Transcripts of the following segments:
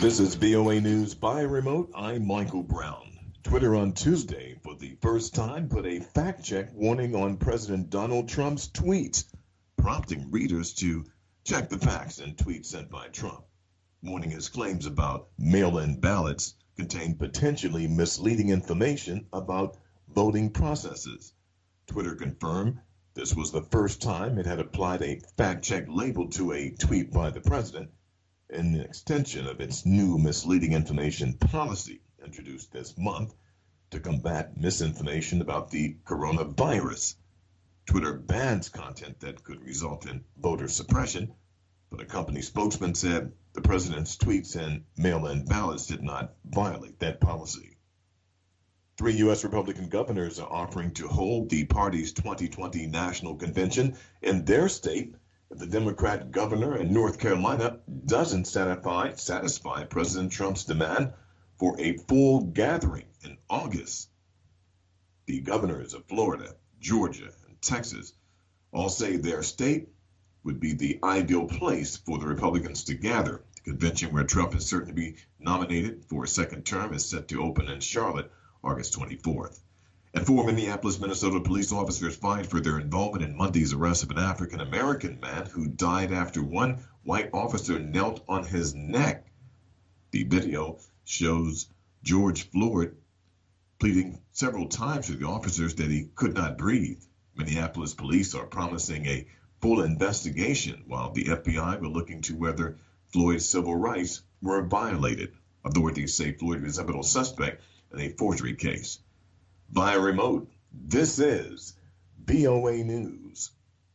This is VOA News by remote. I'm Michael Brown. Twitter on Tuesday, for the first time, put a fact-check warning on President Donald Trump's tweets, prompting readers to check the facts in tweets sent by Trump. Warning his claims about mail-in ballots contain potentially misleading information about voting processes. Twitter confirmed this was the first time it had applied a fact-check label to a tweet by the president, an extension of its new misleading information policy introduced this month to combat misinformation about the coronavirus. Twitter bans content that could result in voter suppression, but a company spokesman said the president's tweets and mail-in ballots did not violate that policy. 3 U.S. Republican governors are offering to hold the party's 2020 national convention in their state if the Democrat governor in North Carolina doesn't satisfy President Trump's demand for a full gathering in August. The governors of Florida, Georgia, and Texas all say their state would be the ideal place for the Republicans to gather. The convention where Trump is certain to be nominated for a second term is set to open in Charlotte August 24th. And 4 Minneapolis, Minnesota police officers fined for their involvement in Monday's arrest of an African-American man who died after one white officer knelt on his neck. The video shows George Floyd pleading several times to the officers that he could not breathe. Minneapolis police are promising a full investigation, while the FBI were looking to whether Floyd's civil rights were violated. Authorities say Floyd is a pivotal suspect in a forgery case. Via remote, this is VOA News.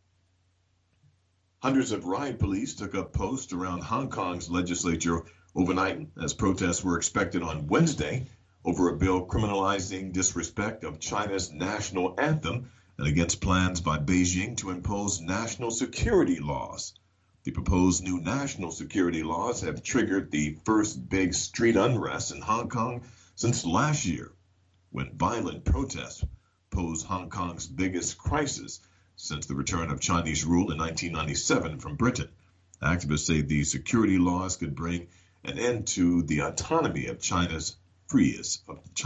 Hundreds of riot police took up posts around Hong Kong's legislature overnight as protests were expected on Wednesday over a bill criminalizing disrespect of China's national anthem and against plans by Beijing to impose national security laws. The proposed new national security laws have triggered the first big street unrest in Hong Kong since last year, when violent protests posed Hong Kong's biggest crisis since the return of Chinese rule in 1997 from Britain. Activists say these security laws could bring an end to the autonomy of China's freest.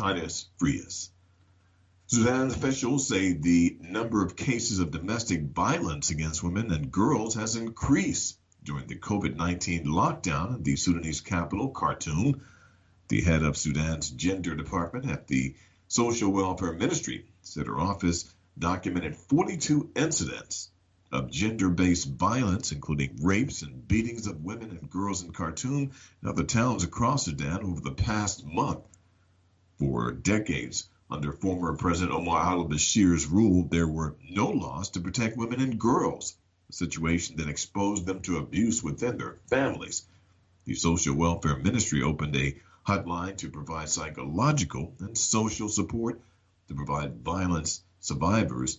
Sudan officials say the number of cases of domestic violence against women and girls has increased during the COVID-19 lockdown in the Sudanese capital, Khartoum. The head of Sudan's gender department at the Social Welfare Ministry said her office documented 42 incidents of gender-based violence, including rapes and beatings of women and girls in Khartoum and other towns across Sudan over the past month. For decades, under former President Omar al-Bashir's rule, there were no laws to protect women and girls, a situation that exposed them to abuse within their families. The Social Welfare Ministry opened a hotline to provide psychological and social support to provide violence survivors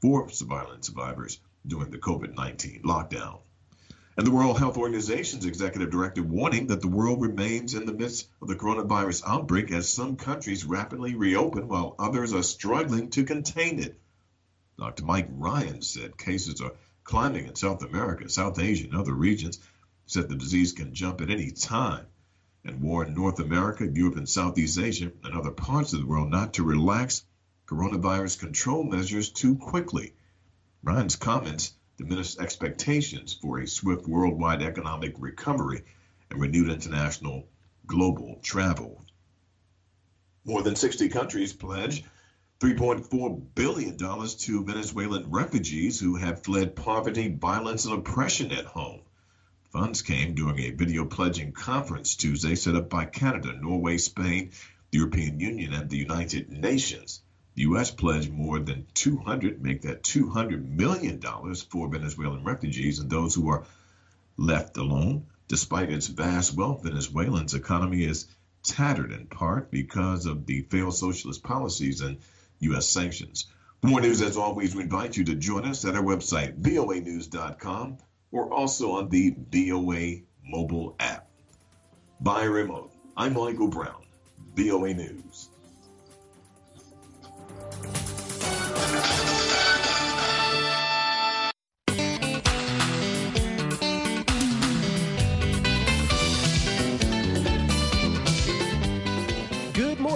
during the COVID-19 lockdown. And the World Health Organization's executive director warning that the world remains in the midst of the coronavirus outbreak as some countries rapidly reopen while others are struggling to contain it. Dr. Mike Ryan said cases are climbing in South America, South Asia, and other regions. Said the disease can jump at any time, and warned North America, Europe, and Southeast Asia and other parts of the world not to relax coronavirus control measures too quickly. Ryan's comments diminished expectations for a swift worldwide economic recovery and renewed international global travel. More than 60 countries pledged $3.4 billion to Venezuelan refugees who have fled poverty, violence, and oppression at home. Funds came during a video pledging conference Tuesday set up by Canada, Norway, Spain, the European Union, and the United Nations. The U.S. pledged more than $200 million for Venezuelan refugees and those who are left alone. Despite its vast wealth, Venezuela's economy is tattered in part because of the failed socialist policies and U.S. sanctions. For more news, as always, we invite you to join us at our website, voanews.com, or also on the VOA mobile app. By remote, I'm Michael Brown, VOA News.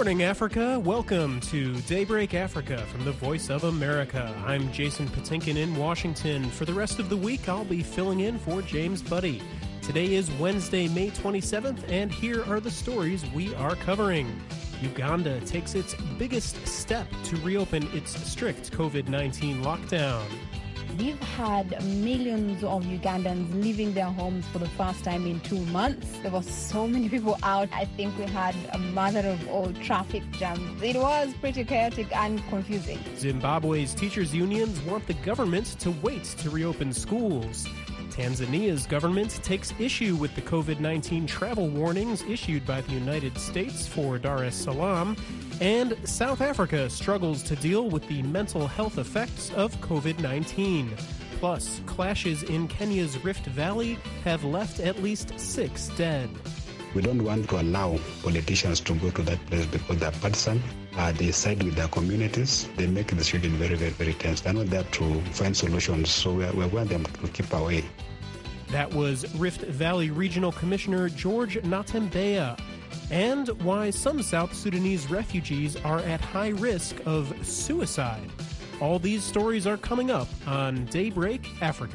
morning, Africa. Welcome to Daybreak Africa from the Voice of America. I'm Jason Patinkin in Washington. For the rest of the week, I'll be filling in for James Buddy. Today is Wednesday, May 27th, and here are the stories we are covering. Uganda takes its biggest step to reopen its strict COVID-19 lockdown. We've had millions of Ugandans leaving their homes for the first time in 2 months. There were so many people out. I think we had a mother of all traffic jams. It was pretty chaotic and confusing. Zimbabwe's teachers' unions want the government to wait to reopen schools. Tanzania's government takes issue with the COVID-19 travel warnings issued by the United States for Dar es Salaam. And South Africa struggles to deal with the mental health effects of COVID-19. Plus, clashes in Kenya's Rift Valley have left at least 6 dead. We don't want to allow politicians to go to that place because they're partisan. They side with their communities. They make the children very, very, very tense. They're not there to find solutions, so we want them to keep away. That was Rift Valley Regional Commissioner George Natembeya. And why some South Sudanese refugees are at high risk of suicide. All these stories are coming up on Daybreak Africa.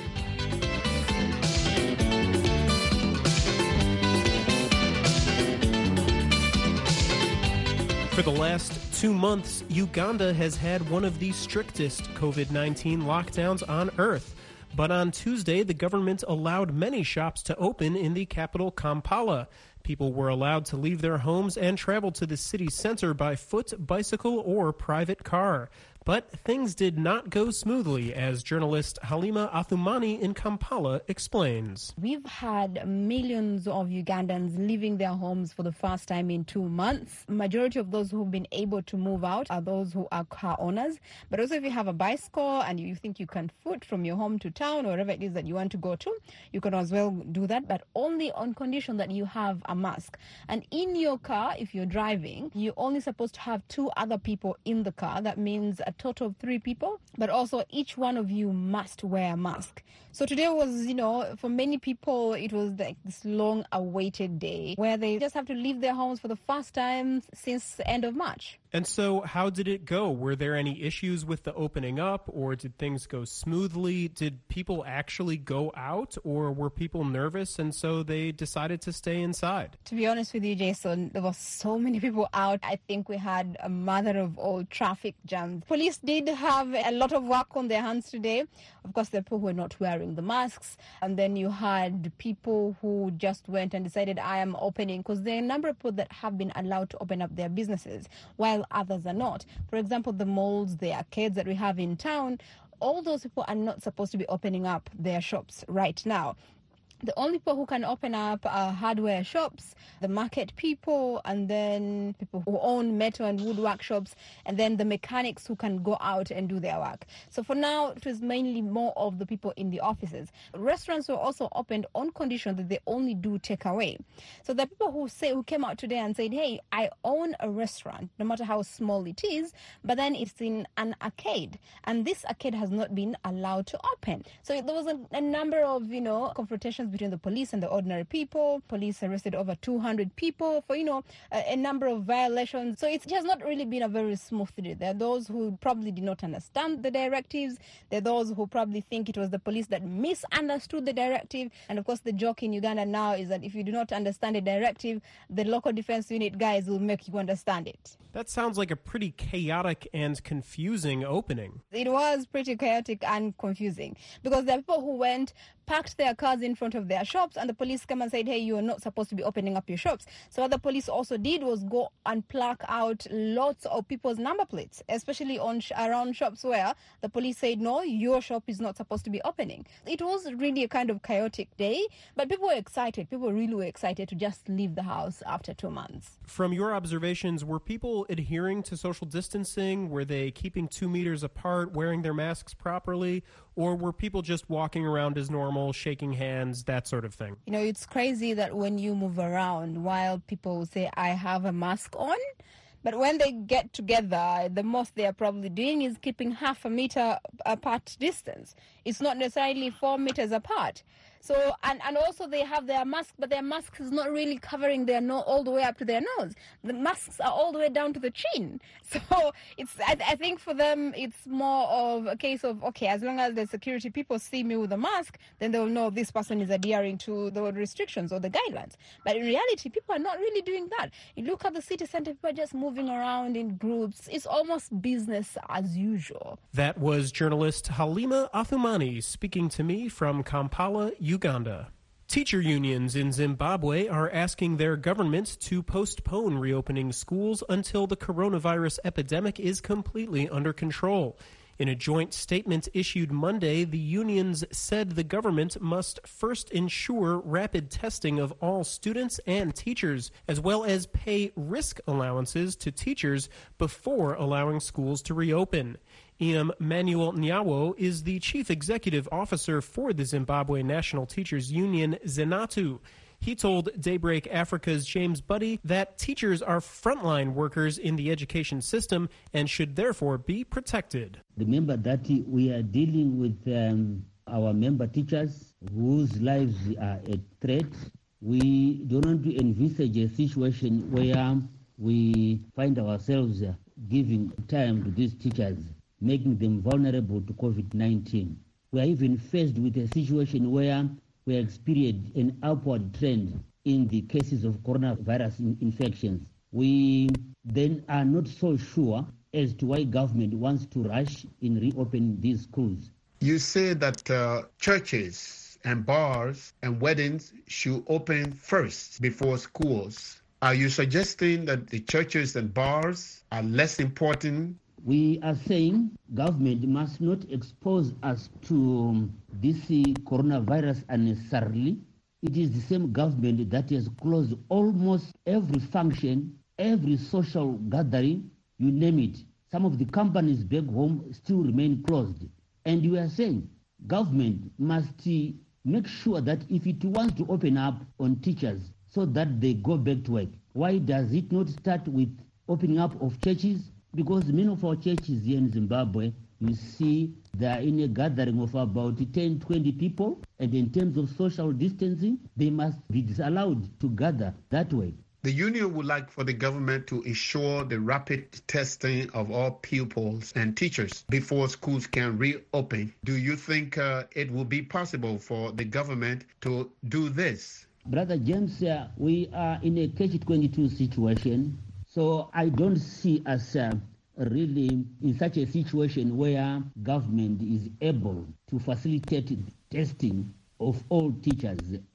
For the last 2 months, Uganda has had one of the strictest COVID-19 lockdowns on Earth. But on Tuesday, the government allowed many shops to open in the capital, Kampala. People were allowed to leave their homes and travel to the city center by foot, bicycle, or private car. But things did not go smoothly, as journalist Halima Athumani in Kampala explains. We've had millions of Ugandans leaving their homes for the first time in 2 months. Majority of those who've been able to move out are those who are car owners. But also if you have a bicycle and you think you can foot from your home to town or wherever it is that you want to go to, you can as well do that, but only on condition that you have a mask. And in your car, if you're driving, you're only supposed to have 2 other people in the car. That means a total of 3 people, but also each one of you must wear a mask. So today was, for many people, it was like this long awaited day where they just have to leave their homes for the first time since the end of March. And so how did it go? Were there any issues with the opening up, or did things go smoothly? Did people actually go out, or were people nervous and so they decided to stay inside? To be honest with you, Jason, there were so many people out. I think we had a mother of all traffic jams. Police did have a lot of work on their hands today. Of course, the people who were not wearing the masks. And then you had people who just went and decided, I am opening, because there are a number of people that have been allowed to open up their businesses, while others are not. For example, the malls, the arcades that we have in town, all those people are not supposed to be opening up their shops right now. The only people who can open up are hardware shops, the market people, and then people who own metal and wood workshops, and then the mechanics who can go out and do their work. So for now, it was mainly more of the people in the offices. Restaurants were also opened on condition that they only do takeaway. So the people who came out today and said, hey, I own a restaurant, no matter how small it is, but then it's in an arcade, and this arcade has not been allowed to open. So there was a number of, confrontations between the police and the ordinary people. Police arrested over 200 people for, a number of violations. So it has not really been a very smooth day. There are those who probably did not understand the directives. There are those who probably think it was the police that misunderstood the directive. And of course, the joke in Uganda now is that if you do not understand a directive, the local defense unit guys will make you understand it. That sounds like a pretty chaotic and confusing opening. It was pretty chaotic and confusing because there are people who went, parked their cars in front of their shops, and the police come and said, hey, you're not supposed to be opening up your shops. So what the police also did was go and pluck out lots of people's number plates, especially around shops where the police said, no, your shop is not supposed to be opening. It was really a kind of chaotic day, but people were excited. People really were excited to just leave the house after 2 months. From your observations, were people adhering to social distancing? Were they keeping 2 meters apart, wearing their masks properly? Or were people just walking around as normal, shaking hands, that sort of thing? It's crazy that when you move around, while people say, I have a mask on, but when they get together, the most they are probably doing is keeping 0.5 meter apart distance. It's not necessarily 4 meters apart. So, and also they have their mask, but their mask is not really covering their nose all the way up to their nose. The masks are all the way down to the chin. So I think for them, it's more of a case of, okay, as long as the security people see me with a mask, then they'll know this person is adhering to the restrictions or the guidelines. But in reality, people are not really doing that. You look at the city center, people are just moving around in groups. It's almost business as usual. That was journalist Halima Athumani speaking to me from Kampala, Uganda. Teacher unions in Zimbabwe are asking their government to postpone reopening schools until the coronavirus epidemic is completely under control. In a joint statement issued Monday, the unions said the government must first ensure rapid testing of all students and teachers, as well as pay risk allowances to teachers before allowing schools to reopen. Iam Manuel Nyawo is the chief executive officer for the Zimbabwe National Teachers Union, Zenatu. He told Daybreak Africa's James Buddy that teachers are frontline workers in the education system and should therefore be protected. Remember that we are dealing with our member teachers whose lives are at threat. We don't want to envisage a situation where we find ourselves giving time to these teachers, making them vulnerable to COVID-19. We are even faced with a situation where we experienced an upward trend in the cases of coronavirus infections. We then are not so sure as to why government wants to rush in reopening these schools. You say that churches and bars and weddings should open first before schools. Are you suggesting that the churches and bars are less important? We are saying government must not expose us to this coronavirus unnecessarily. It is the same government that has closed almost every function, every social gathering, you name it. Some of the companies back home still remain closed. And we are saying government must make sure that if it wants to open up on teachers so that they go back to work, why does it not start with opening up of churches? Because many of our churches here in Zimbabwe, you see, they are in a gathering of about 10, 20 people. And in terms of social distancing, they must be disallowed to gather that way. The union would like for the government to ensure the rapid testing of all pupils and teachers before schools can reopen. Do you think it will be possible for the government to do this? Brother James, we are in a catch-22 situation. So I don't see us really in such a situation where government is able to facilitate testing of all teachers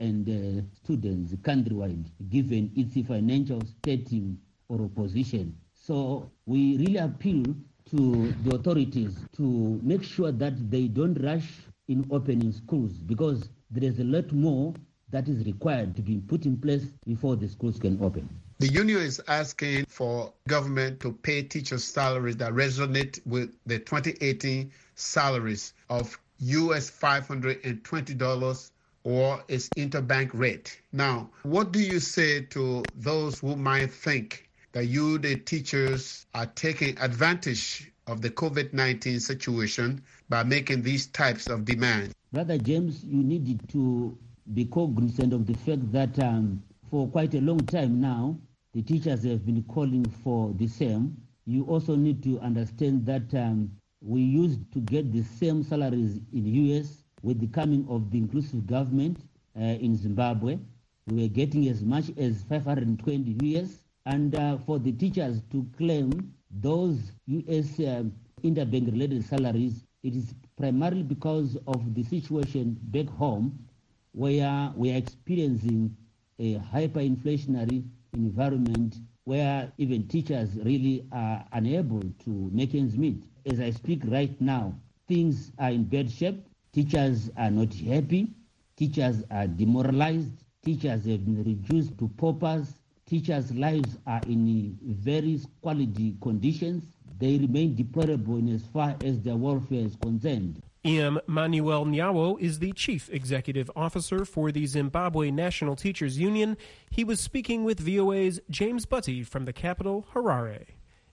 and students countrywide, given its financial status or position. So we really appeal to the authorities to make sure that they don't rush in opening schools, because there is a lot more that is required to be put in place before the schools can open. The union is asking for government to pay teachers salaries that resonate with the 2018 salaries of US $520 or its interbank rate. Now, what do you say to those who might think that you, the teachers, are taking advantage of the COVID-19 situation by making these types of demands? Brother James, you need to be cognizant of the fact that for quite a long time now, the teachers have been calling for the same. You also need to understand that we used to get the same salaries in the U.S. with the coming of the inclusive government in Zimbabwe. We were getting as much as 520 U.S. And for the teachers to claim those U.S. interbank-related salaries, it is primarily because of the situation back home, where we are experiencing a hyperinflationary environment where even teachers really are unable to make ends meet. As I speak right now, things are in bad shape. Teachers are not happy. Teachers are demoralized. Teachers have been reduced to paupers. Teachers' lives are in very squalid conditions. They remain deplorable in as far as their welfare is concerned. Iam Manuel Nyawo is the Chief Executive Officer for the Zimbabwe National Teachers Union. He was speaking with VOA's James Butty from the capital, Harare.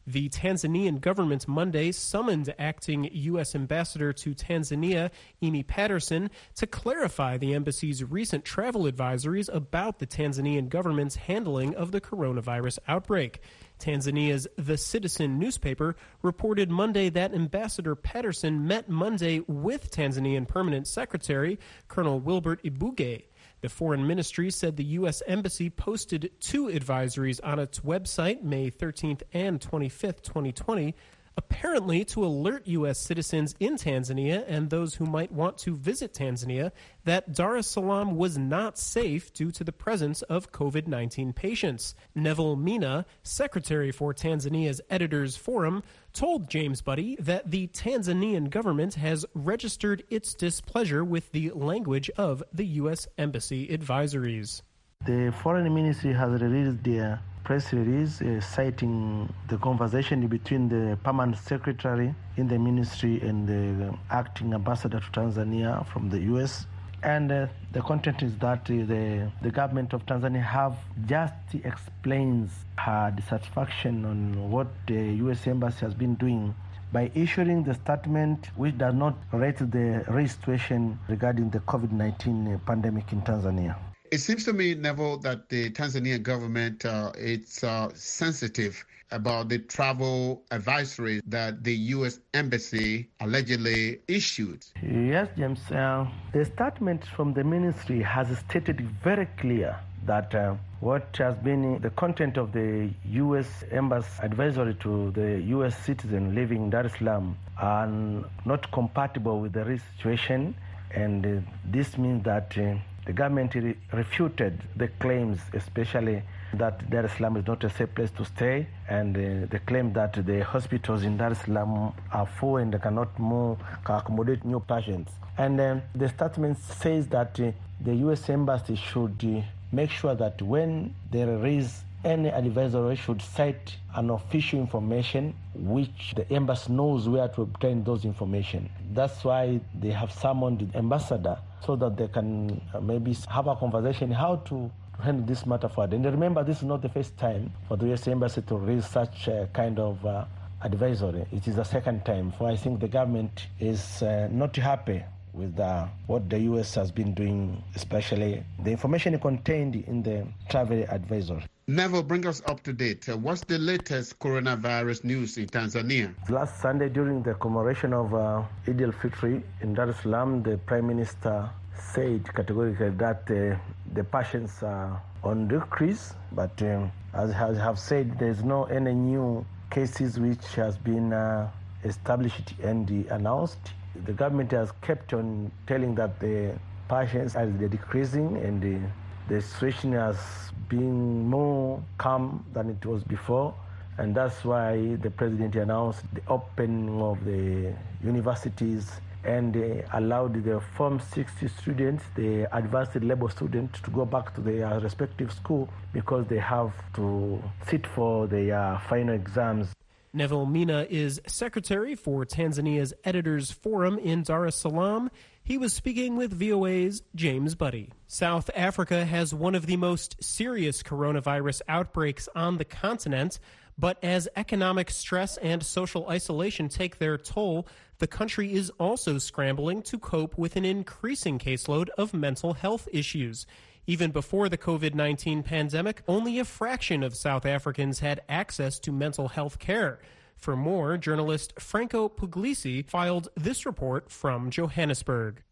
The Tanzanian government Monday summoned acting U.S. ambassador to Tanzania, Amy Patterson, to clarify the embassy's recent travel advisories about the Tanzanian government's handling of the coronavirus outbreak. Tanzania's The Citizen newspaper reported Monday that Ambassador Patterson met Monday with Tanzanian Permanent Secretary Colonel Wilbert Ibuge. The Foreign Ministry said the U.S. Embassy posted 2 advisories on its website May 13th and 25th, 2020, apparently to alert U.S. citizens in Tanzania and those who might want to visit Tanzania that Dar es Salaam was not safe due to the presence of COVID-19 patients. Neville Mina, secretary for Tanzania's Editors Forum, told James Buddy that the Tanzanian government has registered its displeasure with the language of the U.S. Embassy advisories. The Foreign Ministry has released their press release citing the conversation between the permanent secretary in the ministry and the acting ambassador to Tanzania from the U.S. And the content is that the government of Tanzania have just explains her dissatisfaction on what the U.S. Embassy has been doing by issuing the statement which does not rate the real situation regarding the COVID-19 pandemic in Tanzania. It seems to me, Neville, that the Tanzanian government it's sensitive about the travel advisory that the U.S. Embassy allegedly issued. Yes, James. The statement from the ministry has stated very clear that what has been the content of the U.S. Embassy advisory to the U.S. citizen living in Dar es Salaam are not compatible with the real situation, and this means that the government refuted the claims, especially that Dar es Salaam is not a safe place to stay, and the claim that the hospitals in Dar es Salaam are full and they cannot accommodate new patients. And the statement says that the U.S. Embassy should make sure that when there is any advisory, should cite an official information which the embassy knows where to obtain those information. That's why they have summoned the ambassador so that they can maybe have a conversation how to handle this matter forward. And remember, this is not the first time for the U.S. Embassy to raise such a kind of advisory. It is the second time. For I think the government is not happy with what the U.S. has been doing, especially the information contained in the travel advisory. Neville, bring us up to date. What's the latest coronavirus news in Tanzania? Last Sunday, during the commemoration of Eid al-Fitr in Dar es Salaam, the Prime Minister said categorically that the patients are on decrease, but as I have said, there's no any new cases which has been established and announced. The government has kept on telling that the patients are decreasing and the situation has been more calm than it was before, and that's why the president announced the opening of the universities and allowed the Form 60 students, the advanced level students, to go back to their respective school because they have to sit for their final exams. Neville Mina is secretary for Tanzania's Editors Forum in Dar es Salaam. He was speaking with VOA's James Buddy. South Africa has one of the most serious coronavirus outbreaks on the continent, but as economic stress and social isolation take their toll, the country is also scrambling to cope with an increasing caseload of mental health issues. Even before the COVID-19 pandemic, only a fraction of South Africans had access to mental health care. For more, journalist Franco Puglisi filed this report from Johannesburg.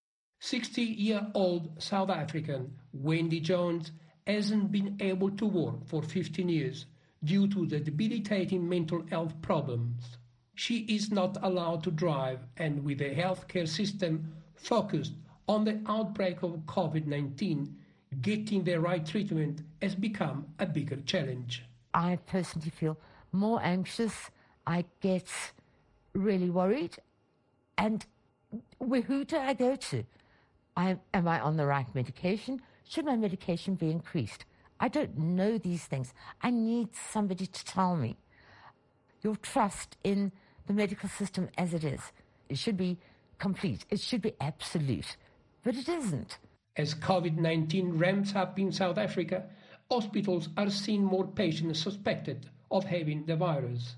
60-year-old South African Wendy Jones hasn't been able to work for 15 years due to the debilitating mental health problems. She is not allowed to drive, and with the healthcare system focused on the outbreak of COVID-19, getting the right treatment has become a bigger challenge. I personally feel more anxious. I get really worried. And who do I go to? Am I on the right medication? Should my medication be increased? I don't know these things. I need somebody to tell me. Your trust in the medical system as it is, it should be complete. It should be absolute. But it isn't. As COVID-19 ramps up in South Africa, hospitals are seeing more patients suspected of having the virus.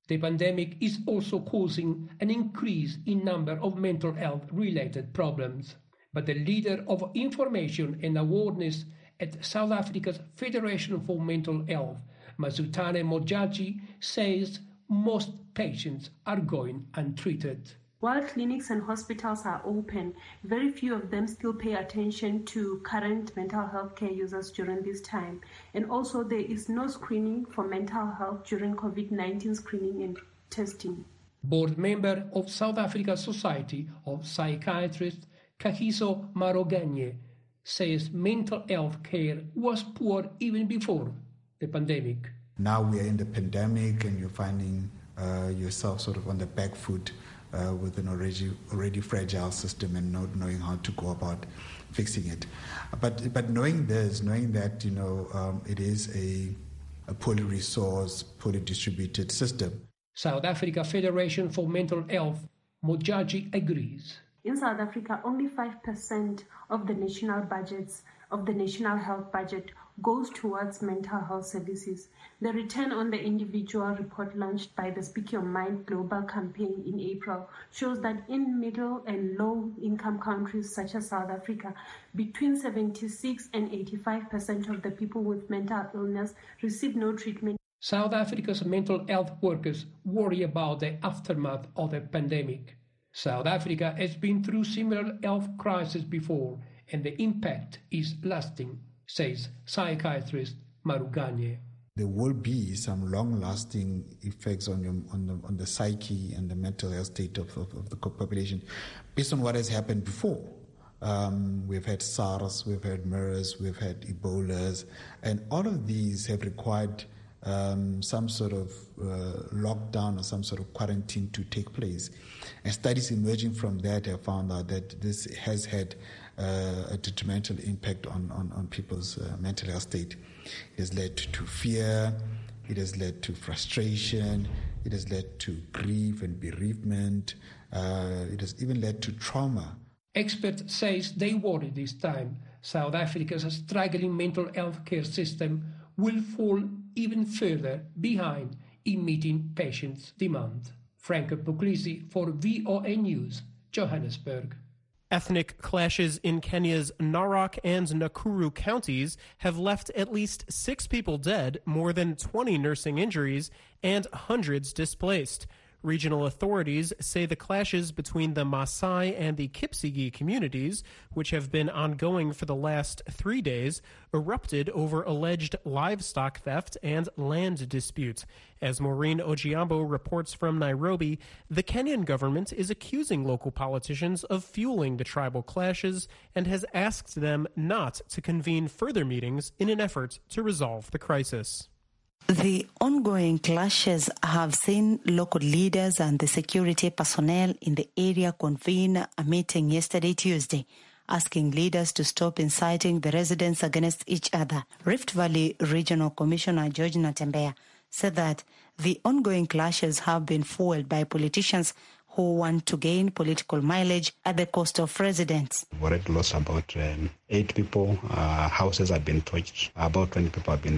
The pandemic is also causing an increase in number of mental health-related problems. But the leader of information and awareness at South Africa's Federation for Mental Health, Mazutane Modjadji, says most patients are going untreated. While clinics and hospitals are open, very few of them still pay attention to current mental health care users during this time. And also there is no screening for mental health during COVID-19 screening and testing. Board member of South Africa Society of Psychiatrists, Kagiso Maroganye, says mental health care was poor even before the pandemic. Now we are in the pandemic and you're finding yourself sort of on the back foot with an already fragile system and not knowing how to go about fixing it. But knowing this, knowing that it is a poorly resourced, poorly distributed system. South Africa Federation for Mental Health, Modjadji agrees. In South Africa, only 5% of the national health budget goes towards mental health services. The Return on the Individual report launched by the Speak Your Mind Global campaign in April shows that in middle and low income countries such as South Africa, between 76 and 85% of the people with mental illness receive no treatment. South Africa's mental health workers worry about the aftermath of the pandemic. South Africa has been through similar health crises before, and the impact is lasting, says psychiatrist Maruganye. There will be some long-lasting effects on the psyche and the mental health state of the population based on what has happened before. We've had SARS, we've had MERS, we've had Ebolas, and all of these have required some sort of lockdown or some sort of quarantine to take place. And studies emerging from that have found out that this has had a detrimental impact on people's mental health state. It has led to fear, it has led to frustration, it has led to grief and bereavement, it has even led to trauma. Experts say they worry this time South Africa's struggling mental health care system will fall even further behind in meeting patients' demand. Franco Puglisi for VOA News, Johannesburg. Ethnic clashes in Kenya's Narok and Nakuru counties have left at least 6 people dead, more than 20 nursing injuries, and hundreds displaced. Regional authorities say the clashes between the Maasai and the Kipsigis communities, which have been ongoing for the last 3 days, erupted over alleged livestock theft and land disputes. As Maureen Ojiambo reports from Nairobi, the Kenyan government is accusing local politicians of fueling the tribal clashes and has asked them not to convene further meetings in an effort to resolve the crisis. The ongoing clashes have seen local leaders and the security personnel in the area convene a meeting yesterday, Tuesday, asking leaders to stop inciting the residents against each other. Rift Valley Regional Commissioner George Natembeya said that the ongoing clashes have been fueled by politicians who want to gain political mileage at the cost of residents. We've already lost about 8 people. Houses have been torched. About 20 people have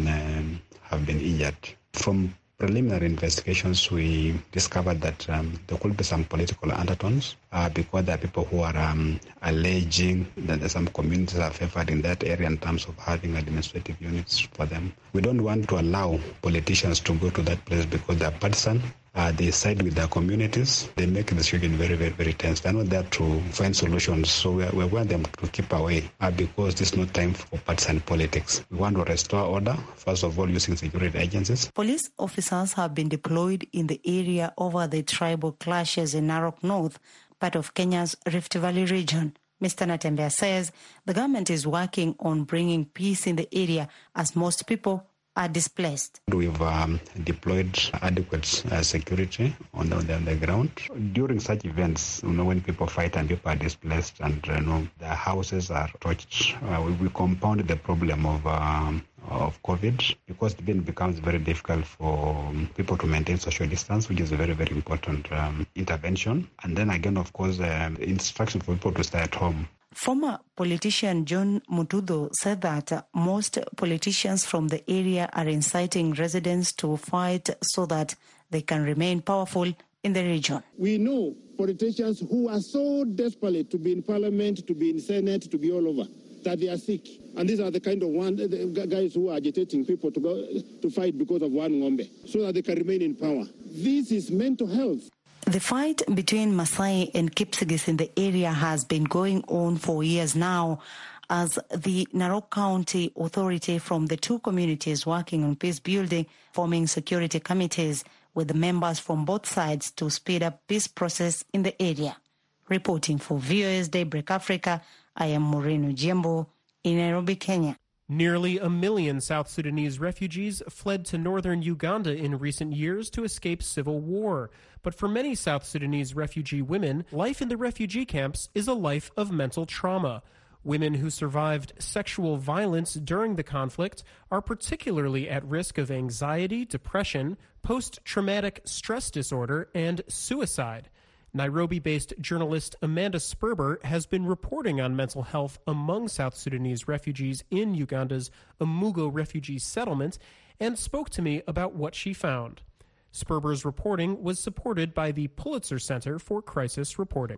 been injured. From preliminary investigations, we discovered that there could be some political undertones because there are people who are alleging that some communities are favored in that area in terms of having administrative units for them. We don't want to allow politicians to go to that place because they are partisan. They side with their communities. They make the situation very, very, very tense. They're not there to find solutions. So we want them to keep away because this is not time for partisan politics. We want to restore order, first of all, using security agencies. Police officers have been deployed in the area over the tribal clashes in Narok North, part of Kenya's Rift Valley region. Mr. Natembeya says the government is working on bringing peace in the area as most people are displaced. We've deployed adequate security on the ground. During such events, when people fight and people are displaced and their houses are torched, we compound the problem of COVID because it then becomes very difficult for people to maintain social distance, which is a very, very important intervention. And then again, of course, instruction for people to stay at home. Former politician John Mutudo said that most politicians from the area are inciting residents to fight so that they can remain powerful in the region. We know politicians who are so desperate to be in parliament, to be in Senate, to be all over, that they are sick. And these are the kind of the guys who are agitating people to go to fight because of one Ngombe, so that they can remain in power. This is mental health. The fight between Maasai and Kipsigis in the area has been going on for years now, as the Narok County Authority from the two communities working on peace building, forming security committees with the members from both sides to speed up peace process in the area. Reporting for VOA's Daybreak Africa, I am Moreno Jembo in Nairobi, Kenya. Nearly 1 million South Sudanese refugees fled to northern Uganda in recent years to escape civil war. But for many South Sudanese refugee women, life in the refugee camps is a life of mental trauma. Women who survived sexual violence during the conflict are particularly at risk of anxiety, depression, post-traumatic stress disorder, and suicide. Nairobi-based journalist Amanda Sperber has been reporting on mental health among South Sudanese refugees in Uganda's Amugo refugee settlement and spoke to me about what she found. Sperber's reporting was supported by the Pulitzer Center for Crisis Reporting.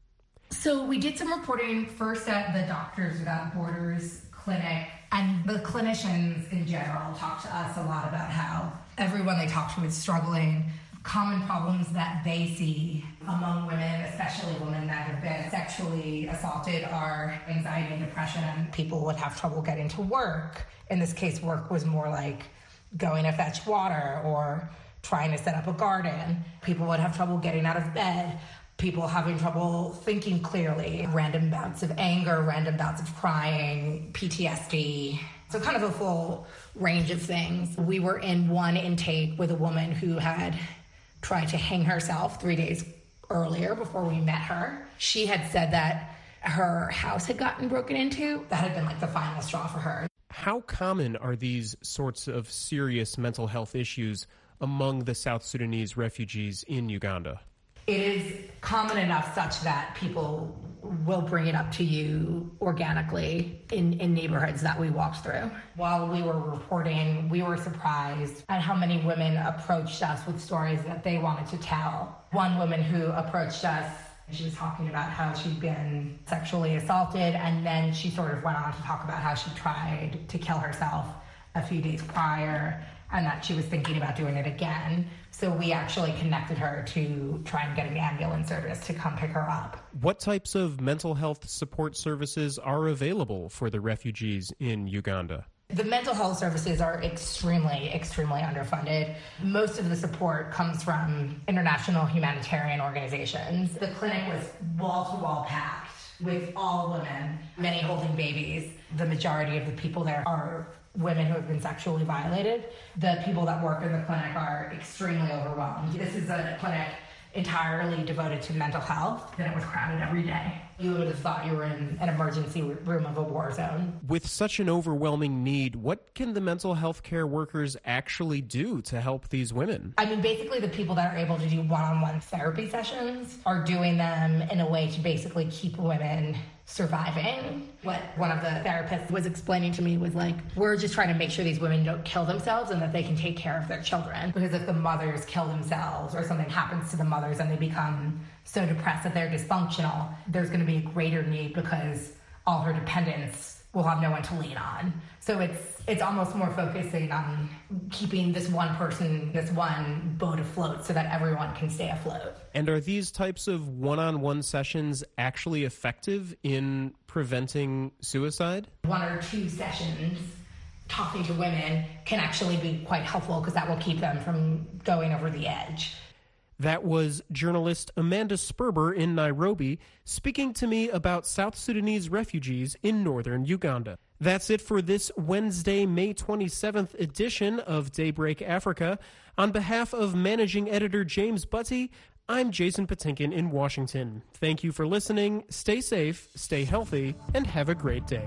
So we did some reporting first at the Doctors Without Borders clinic, and the clinicians in general talked to us a lot about how everyone they talked to is struggling. Common problems that they see among women, especially women that have been sexually assaulted, are anxiety and depression. People would have trouble getting to work. In this case, work was more like going to fetch water or trying to set up a garden. People would have trouble getting out of bed. People having trouble thinking clearly, random bouts of anger, random bouts of crying, PTSD. So kind of a full range of things. We were in one intake with a woman who had tried to hang herself 3 days earlier before we met her. She had said that her house had gotten broken into. That had been like the final straw for her. How common are these sorts of serious mental health issues among the South Sudanese refugees in Uganda? It is common enough such that people will bring it up to you organically in neighborhoods that we walked through. While we were reporting, we were surprised at how many women approached us with stories that they wanted to tell. One woman who approached us, she was talking about how she'd been sexually assaulted, and then she sort of went on to talk about how she tried to kill herself a few days prior, and that she was thinking about doing it again. So we actually connected her to try and get an ambulance service to come pick her up. What types of mental health support services are available for the refugees in Uganda? The mental health services are extremely, extremely underfunded. Most of the support comes from international humanitarian organizations. The clinic was wall-to-wall packed with all women, many holding babies. The majority of the people there are women who have been sexually violated. The people that work in the clinic are extremely overwhelmed. This is a clinic entirely devoted to mental health, and it was crowded every day. You would have thought you were in an emergency room of a war zone. With such an overwhelming need, what can the mental health care workers actually do to help these women? I mean, basically the people that are able to do one-on-one therapy sessions are doing them in a way to basically keep women surviving. What one of the therapists was explaining to me was like, we're just trying to make sure these women don't kill themselves and that they can take care of their children. Because if the mothers kill themselves or something happens to the mothers and they become so depressed that they're dysfunctional, there's going to be a greater need because all her dependents will have no one to lean on. So it's almost more focusing on keeping this one person, this one boat afloat so that everyone can stay afloat. And are these types of one-on-one sessions actually effective in preventing suicide? 1 or 2 sessions talking to women can actually be quite helpful because that will keep them from going over the edge. That was journalist Amanda Sperber in Nairobi speaking to me about South Sudanese refugees in northern Uganda. That's it for this Wednesday, May 27th edition of Daybreak Africa. On behalf of managing editor James Butty, I'm Jason Patinkin in Washington. Thank you for listening. Stay safe, stay healthy, and have a great day.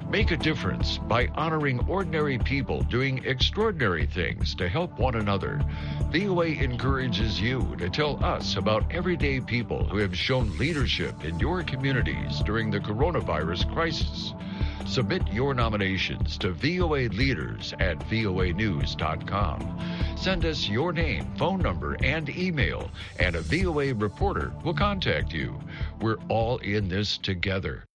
Make a difference by honoring ordinary people doing extraordinary things to help one another. VOA encourages you to tell us about everyday people who have shown leadership in your communities during the coronavirus crisis. Submit your nominations to VOA Leaders at voanews.com. Send us your name, phone number, and email, and a VOA reporter will contact you. We're all in this together.